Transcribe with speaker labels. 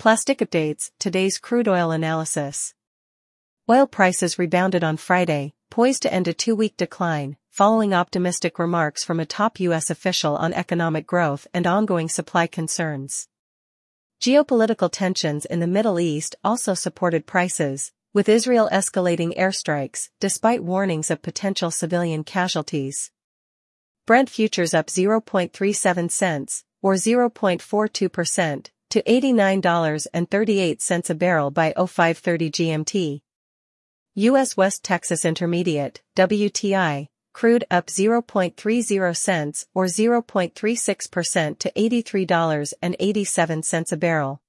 Speaker 1: Plastic updates, today's crude oil analysis. Oil prices rebounded on Friday, poised to end a two-week decline, following optimistic remarks from a top U.S. official on economic growth and ongoing supply concerns. Geopolitical tensions in the Middle East also supported prices, with Israel escalating airstrikes despite warnings of potential civilian casualties. Brent futures up 0.37 cents, or 0.42%, to $89.38 a barrel by 05:30 GMT. U.S. West Texas Intermediate, WTI, crude up 0.30 cents or 0.36% to $83.87 a barrel.